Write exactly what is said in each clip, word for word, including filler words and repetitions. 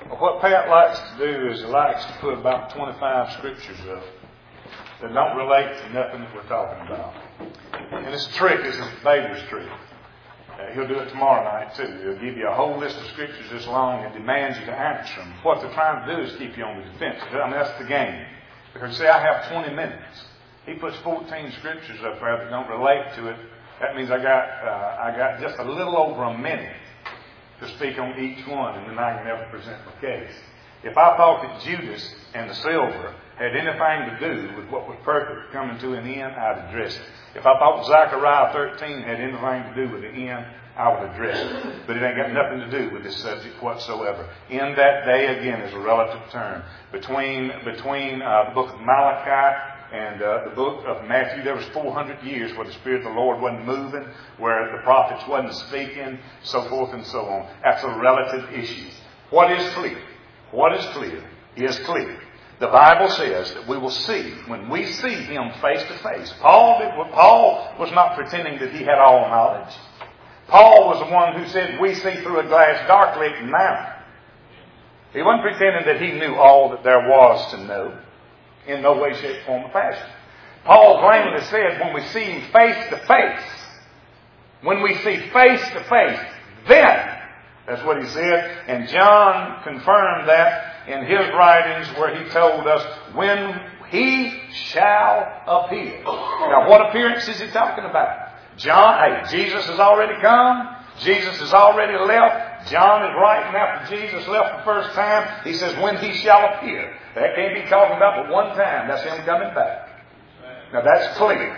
What Pat likes to do is he likes to put about twenty-five scriptures up that don't relate to nothing that we're talking about. And it's a trick. It's a Bader's trick. Uh, he'll do it tomorrow night too. He'll give you a whole list of scriptures this long and demands you to answer them. What they're trying to do is keep you on the defensive. I mean, that's the game. Because, see, I have twenty minutes. He puts fourteen scriptures up there that don't relate to it. That means I got uh, I got just a little over a minute to speak on each one, and then I can never present my case. If I thought that Judas and the silver had anything to do with what was perfect coming to an end, I'd address it. If I thought Zechariah thirteen had anything to do with the end, I would address it. But it ain't got nothing to do with this subject whatsoever. In that day, again, is a relative term. Between, between uh, the book of Malachi and uh, the book of Matthew, there was four hundred years where the Spirit of the Lord wasn't moving, where the prophets wasn't speaking, so forth and so on. That's a relative issue. What is clear? What is clear is clear. The Bible says that we will see, when we see Him face to face. Paul, Paul was not pretending that he had all knowledge. Paul was the one who said, we see through a glass darkly now. He wasn't pretending that he knew all that there was to know. In no way, shape, form, or fashion. Paul plainly said, when we see Him face to face, when we see face to face, then, that's what he said. And John confirmed that in his writings where he told us, when He shall appear. Now, what appearance is he talking about? John, hey, Jesus has already come. Jesus has already left. John is writing after Jesus left the first time. He says, when He shall appear. That can't be talking about but one time. That's Him coming back. Now, that's clear.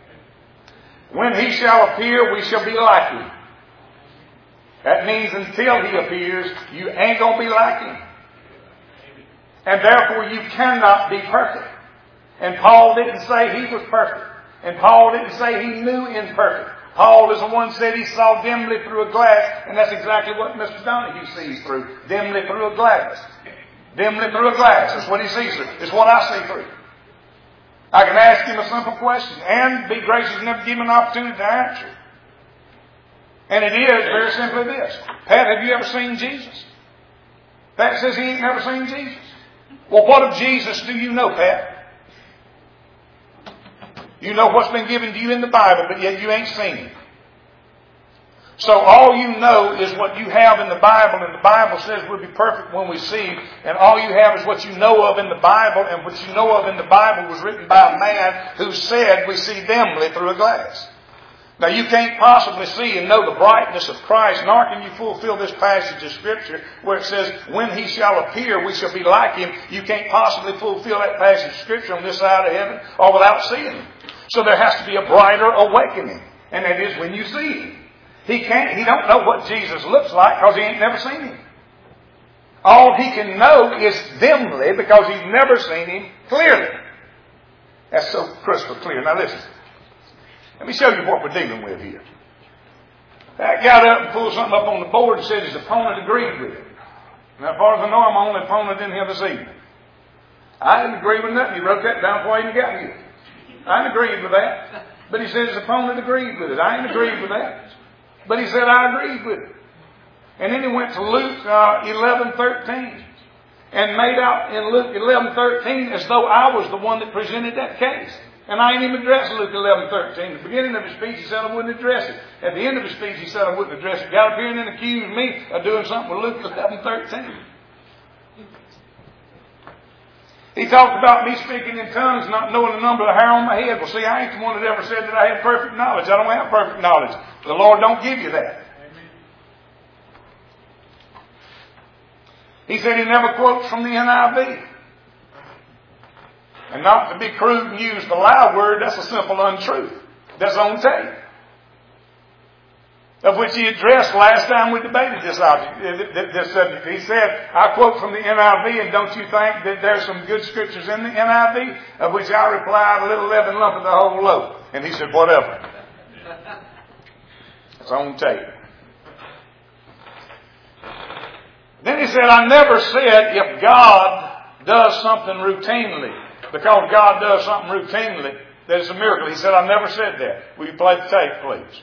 When He shall appear, we shall be like Him. That means until He appears, you ain't going to be like Him. And therefore, you cannot be perfect. And Paul didn't say he was perfect. And Paul didn't say he knew imperfect. Paul is the one who said he saw dimly through a glass, and that's exactly what Mister Donahue sees through. Dimly through a glass. Dimly through a glass. That's what he sees through. It's what I see through. I can ask him a simple question and be gracious enough to give him an opportunity to answer. And it is very simply this. Pat, have you ever seen Jesus? Pat says he ain't never seen Jesus. Well, what of Jesus do you know, Pat? You know what's been given to you in the Bible, but yet you ain't seen Him. So all you know is what you have in the Bible, and the Bible says we'll be perfect when we see Him. And all you have is what you know of in the Bible, and what you know of in the Bible was written by a man who said we see dimly through a glass. Now you can't possibly see and know the brightness of Christ, nor can you fulfill this passage of Scripture where it says, when He shall appear, we shall be like Him. You can't possibly fulfill that passage of Scripture on this side of heaven or without seeing Him. So there has to be a brighter awakening, and that is when you see Him. He can't, he don't know what Jesus looks like because he ain't never seen Him. All he can know is dimly because he's never seen Him clearly. That's so crystal clear. Now listen. Let me show you what we're dealing with here. That got up and pulled something up on the board and said his opponent agreed with it. Now, as far as I know, I'm the only opponent in here this evening. I didn't agree with nothing. He wrote that down before I even got here. I didn't agree with that. But he said his opponent agreed with it. I didn't agree with that. But he said I agreed with it. And then he went to Luke uh, eleven thirteen and made out in Luke eleven thirteen as though I was the one that presented that case. And I ain't even addressed Luke eleven thirteen. At the beginning of his speech, he said I wouldn't address it. At the end of his speech, he said I wouldn't address it. Got up here and then accused me of doing something with Luke eleven thirteen. He talked about me speaking in tongues, not knowing the number of the hair on my head. Well, see, I ain't the one that ever said that I had perfect knowledge. I don't have perfect knowledge. The Lord don't give you that. He said he never quotes from the N I V. And not to be crude and use the loud word, that's a simple untruth. That's on tape. Of which he addressed last time we debated this object, this subject. He said, I quote from the N I V, and don't you think that there's some good scriptures in the N I V? Of which I replied, a little leaven lump of the whole loaf. And he said, whatever. It's on tape. Then he said, I never said if God does something routinely, because God does something routinely, that it's a miracle. He said, I never said that. Will you play the tape, please?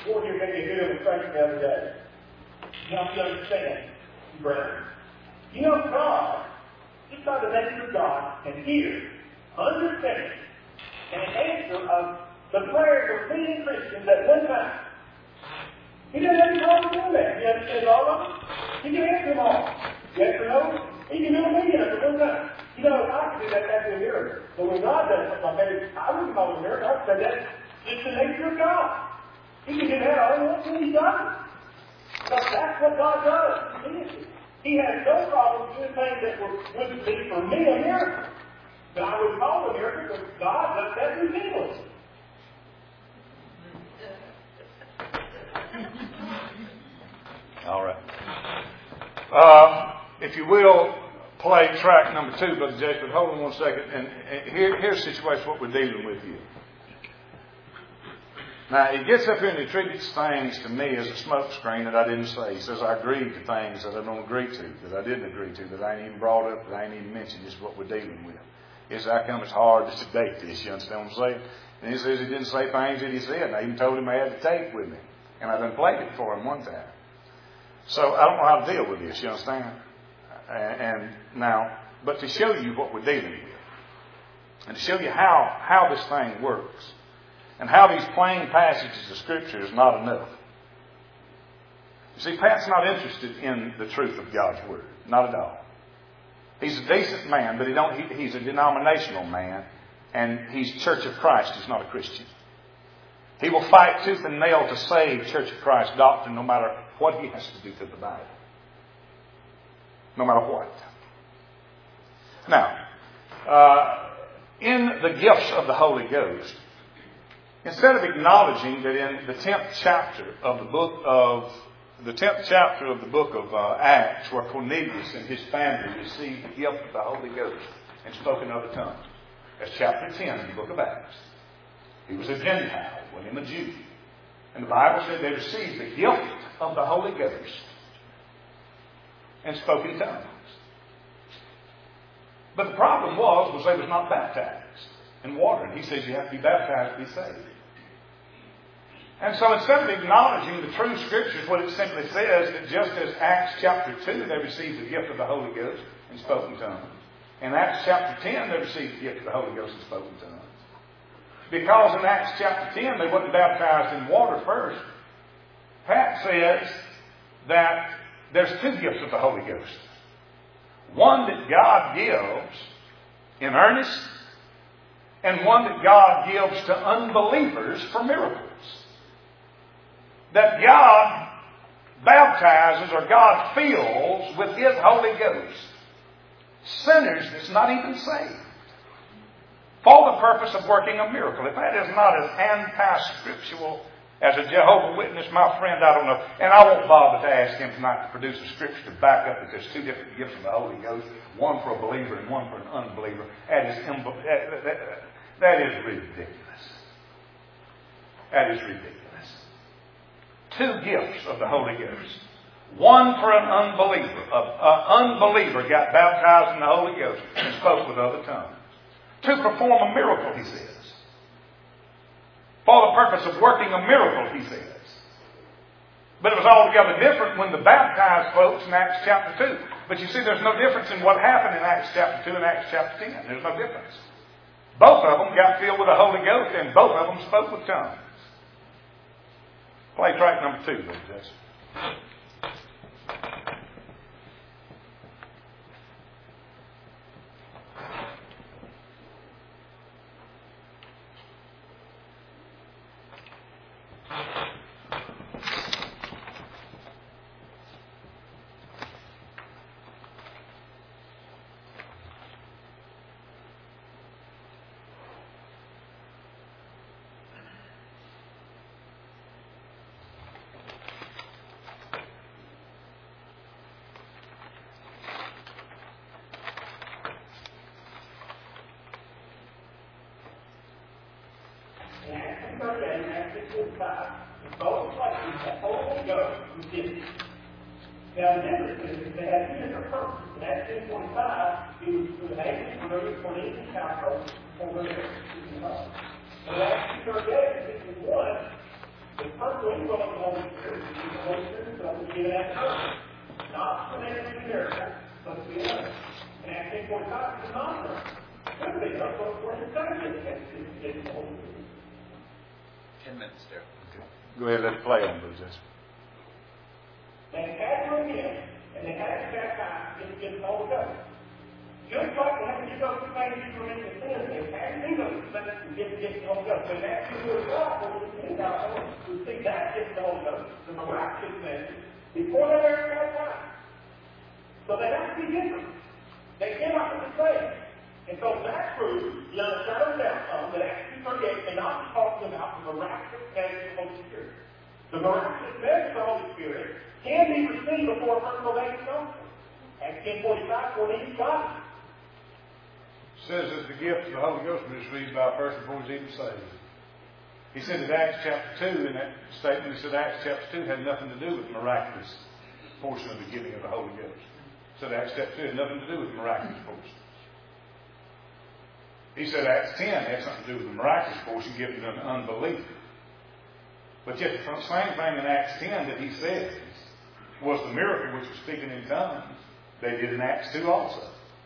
Lord, you made me a good illustration the other day. You have to understand, brethren. You know, God, just by the nature of God, can hear, understand, and answer of the prayers of many Christians at one time. He doesn't have any problem doing that. He understands all of them. He can answer them all. Yes or no? He can do a million at one time. You know, I can do that, that'd be a miracle. But when God does something like that, I wouldn't call it a miracle. I'd say that's just the nature of God. He can do that all he wants when he does it. Because that's what God does. He has no problem doing things that were, wouldn't be for me a miracle. But I would call it a miracle because God does that routinely. All right. Uh, if you will, play track number two, Brother Jake, but hold on one second. And, and here, here's the situation, what we're dealing with here. Now, he gets up here and attributes things to me as a smoke screen that I didn't say. He says I agreed to things that I don't agree to, that I didn't agree to, that I ain't even brought up, that I ain't even mentioned. This is what we're dealing with. It's how come it's hard to debate this, you understand what I'm saying? And he says he didn't say things that he said. And I even told him I had the tape with me. And I done played it for him one time. So I don't know how to deal with this, you understand? And, and now, but to show you what we're dealing with, and to show you how, how this thing works, and how these plain passages of Scripture is not enough. You see, Pat's not interested in the truth of God's Word. Not at all. He's a decent man, but he don't, he, he's a denominational man, and he's Church of Christ. He's not a Christian. He will fight tooth and nail to save Church of Christ doctrine no matter what he has to do to the Bible. No matter what. Now, uh, in the gifts of the Holy Ghost, instead of acknowledging that in the tenth chapter of the book of the tenth chapter of the book of uh, Acts, where Cornelius and his family received the gift of the Holy Ghost and spoke in other tongues, that's chapter ten in the book of Acts. He was a Gentile, wasn't a Jew, and the Bible said they received the gift of the Holy Ghost and spoke in tongues. But the problem was, was they was not baptized in water, and he says you have to be baptized to be saved. And so instead of acknowledging the true Scriptures, what it simply says, that just as Acts chapter two, they received the gift of the Holy Ghost and spoke in tongues. In Acts chapter ten, they received the gift of the Holy Ghost and spoke in tongues. Because in Acts chapter ten, they wasn't baptized in water first. Pat says that there's two gifts of the Holy Ghost. One that God gives in earnest, and one that God gives to unbelievers for miracles. That God baptizes or God fills with His Holy Ghost sinners that's not even saved, for the purpose of working a miracle. If that is not as anti-scriptural as a Jehovah's Witness, my friend, I don't know. And I won't bother to ask him tonight to produce a scripture to back up that there's two different gifts of the Holy Ghost, one for a believer and one for an unbeliever. That is, that, that, that is ridiculous. That is ridiculous. Two gifts of the Holy Ghost. One for an unbeliever. An unbeliever got baptized in the Holy Ghost and spoke with other tongues. To perform a miracle, he says. For the purpose of working a miracle, he says. But it was altogether different when the baptized folks in Acts chapter two. But you see, there's no difference in what happened in Acts chapter two and Acts chapter ten. There's no difference. Both of them got filled with the Holy Ghost, and both of them spoke with tongues. Play track number two, Brother Jason. Now, the difference is they had two different purposes. In Acts ten twenty-five, it was for the nation for those Cornelius household for those Christian homes. In Acts two thirty-eight and fifty-one, the purpose, when you go get the Holy Ghost. Ten minutes there. Okay. Go ahead and let it play on, Brother Jesse. And they had to again, and they had to baptize to get the Holy Ghost. Just like they had to go through things to remove the sins, they had to do those things to get, get the Holy Ghost. But that's who was God for the sin God. We see that gets the Holy Ghost, the miraculous message, before they were baptized. So they have to be different. They cannot be the same. And so that proves, the unshadowed outcome that Acts two thirty-eight cannot be talking about the miraculous message of the Holy Spirit. The miraculous message of the Holy Spirit can be received before a person obeys the gospel. Acts ten forty-five, for these God. Says that the gift of the Holy Ghost was received by a person before he was even saved. He said in Acts chapter two, in that statement, he said Acts chapter two had nothing to do with the miraculous portion of the giving of the Holy Ghost. He said Acts chapter two had nothing to do with the miraculous portion. He said Acts ten had something to do with the miraculous portion given to an unbeliever. But yet the same thing in Acts ten that he says was the miracle which was speaking in tongues, they did in Acts two also.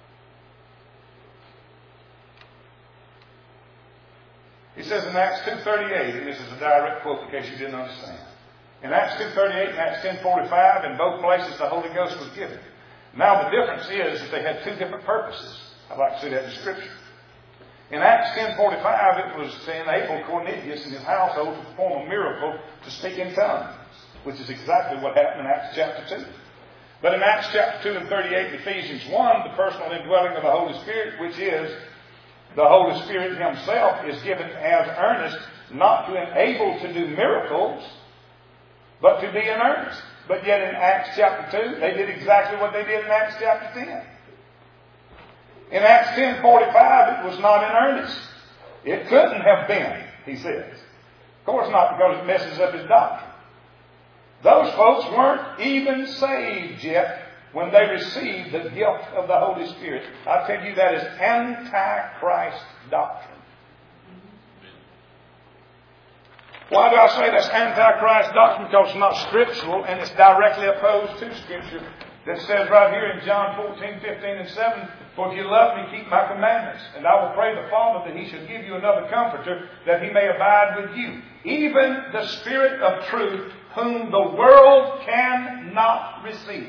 He says in Acts two thirty-eight, and this is a direct quote in case you didn't understand. In Acts two thirty-eight and Acts ten forty-five, in both places the Holy Ghost was given. Now the difference is that they had two different purposes. I'd like to see that in Scripture. In Acts ten forty-five, it was to enable Cornelius and his household to perform a miracle to speak in tongues, which is exactly what happened in Acts chapter two. But in Acts chapter two and thirty-eight, Ephesians one, the personal indwelling of the Holy Spirit, which is the Holy Spirit Himself, is given as earnest, not to enable to do miracles, but to be in earnest. But yet in Acts chapter two, they did exactly what they did in Acts chapter ten. In Acts ten forty-five, it was not in earnest. It couldn't have been, he says. Of course not, because it messes up his doctrine. Those folks weren't even saved yet when they received the gift of the Holy Spirit. I tell you, that is anti-Christ doctrine. Why do I say that's anti-Christ doctrine? Because it's not scriptural and it's directly opposed to Scripture. That says right here in John fourteen, fifteen, and seven, for if you love me, keep my commandments. And I will pray the Father that He should give you another comforter, that He may abide with you. Even the Spirit of truth, whom the world cannot receive.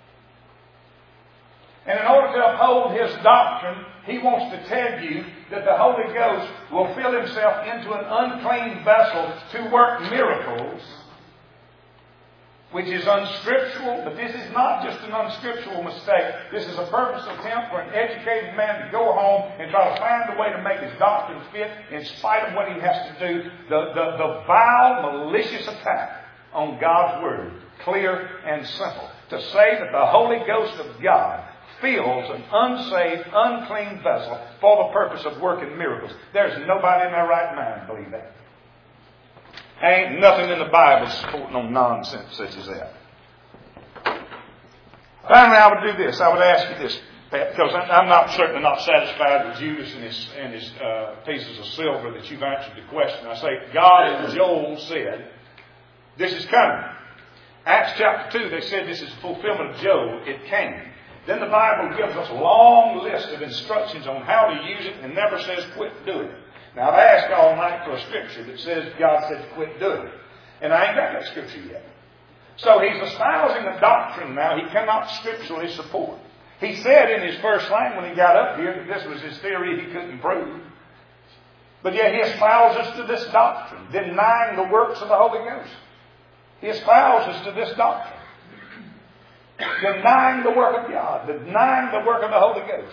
And in order to uphold His doctrine, He wants to tell you that the Holy Ghost will fill Himself into an unclean vessel to work miracles, which is unscriptural, but this is not just an unscriptural mistake. This is a purposeful attempt for an educated man to go home and try to find a way to make his doctrine fit in spite of what he has to do. The, the, the vile, malicious attack on God's Word, clear and simple. To say that the Holy Ghost of God fills an unsaved, unclean vessel for the purpose of working miracles. There's nobody in their right mind believe that. Ain't nothing in the Bible supporting no nonsense such as that. Finally, I would do this. I would ask you this, Pat, because I'm not certainly not satisfied with Judas and his, and his uh, pieces of silver that you've answered the question. I say, God and Joel said, this is coming. Acts chapter two, they said this is the fulfillment of Joel. It came. Then the Bible gives us a long list of instructions on how to use it and never says quit doing it. Now, I've asked all night for a scripture that says God said to quit doing it. And I ain't got that scripture yet. So he's espousing a doctrine now he cannot scripturally support. He said in his first line when he got up here that this was his theory he couldn't prove. But yet he espouses to this doctrine, denying the works of the Holy Ghost. He espouses to this doctrine. Denying the work of God, denying the work of the Holy Ghost.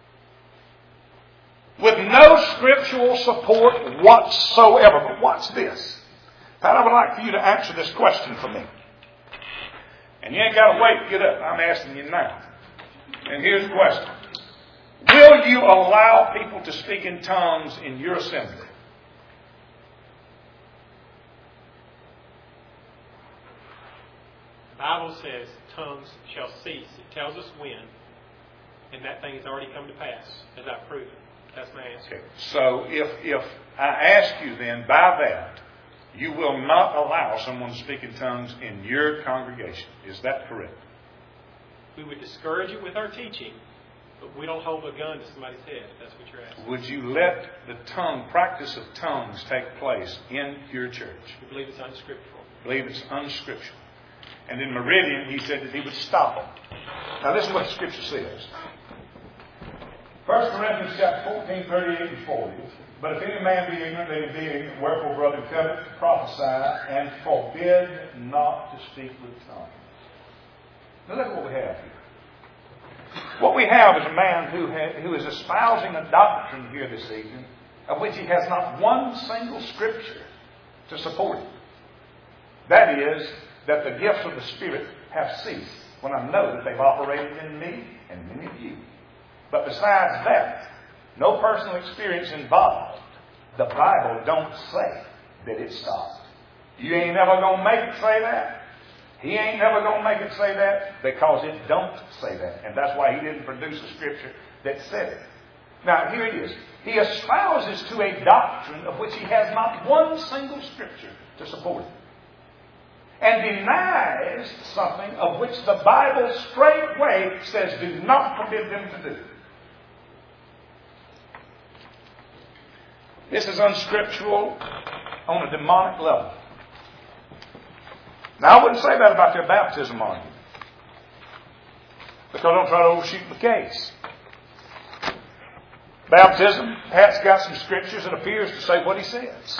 With no scriptural support whatsoever. But watch this. Pat, I would like for you to answer this question for me. And you ain't got to wait to get up. I'm asking you now. And here's the question. Will you allow people to speak in tongues in your assembly? The Bible says tongues shall cease. It tells us when. And that thing has already come to pass, as I've proven. That's my answer. Okay. So if, if I ask you then, by that, you will not allow someone to speak in tongues in your congregation. Is that correct? We would discourage it with our teaching, But we don't hold a gun to somebody's head, if that's what you're asking. Would you let the tongue, practice of tongues take place in your church? We believe it's unscriptural. Believe it's unscriptural. And in Meridian, he said that he would stop them. Now listen to what the Scripture says. First Corinthians chapter fourteen, thirty-eight and forty. But if any man be ignorant, let him be ignorant. Wherefore, brethren, covet to prophesy, and forbid not to speak with tongues. Now look at what we have here. What we have is a man who, ha- who is espousing a doctrine here this evening of which he has not one single scripture to support it. That is, that the gifts of the Spirit have ceased, when I know that they've operated in me and many of you. But besides that, no personal experience involved. The Bible don't say that it stopped. You ain't never going to make it say that. He ain't never going to make it say that because it don't say that. And that's why he didn't produce a scripture that said it. Now, here it is. He espouses to a doctrine of which he has not one single scripture to support it. And denies something of which the Bible straightway says do not forbid them to do. This is unscriptural on a demonic level. Now, I wouldn't say that about their baptism argument, because I don't try to overshoot the case. Baptism, Pat's got some scriptures that appears to say what he says.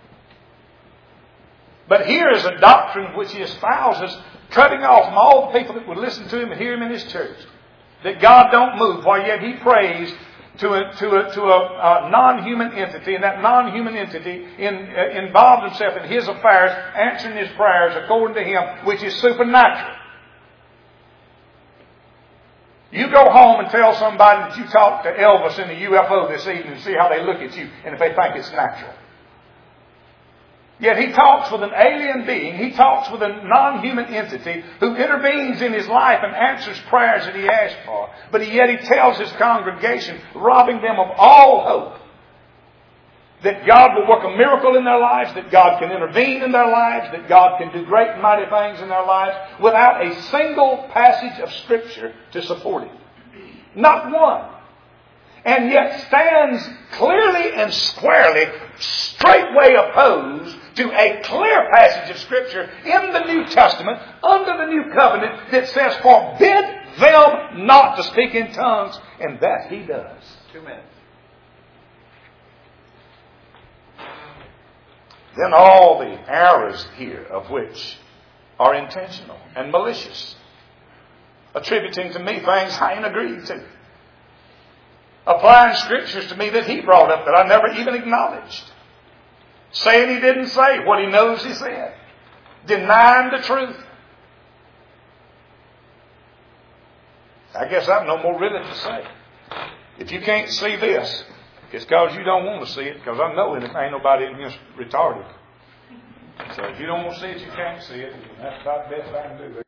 But here is a doctrine which he espouses, cutting off from all the people that would listen to him and hear him in his church, that God don't move, while yet he prays to a, to a, to a, a non-human entity, and that non-human entity in, uh, involved himself in his affairs, answering his prayers according to him, which is supernatural. You go home and tell somebody that you talked to Elvis in a U F O this evening and see how they look at you, and if they think it's natural. Yet he talks with an alien being. He talks with a non-human entity who intervenes in his life and answers prayers that he asks for. But yet he tells his congregation, robbing them of all hope, that God will work a miracle in their lives, that God can intervene in their lives, that God can do great and mighty things in their lives, without a single passage of Scripture to support it. Not one. And yet stands clearly and squarely, straightway opposed to a clear passage of Scripture in the New Testament, under the New Covenant, that says, forbid them not to speak in tongues. And that he does. Two minutes. Then all the errors here of which are intentional and malicious, attributing to me things I ain't agreed to, applying scriptures to me that he brought up that I never even acknowledged, saying he didn't say what he knows he said, denying the truth. I guess I've no more really to say. If you can't see this, it's because you don't want to see it, because I know it ain't nobody in here retarded. So if you don't want to see it, you can't see it. That's about the best I can do.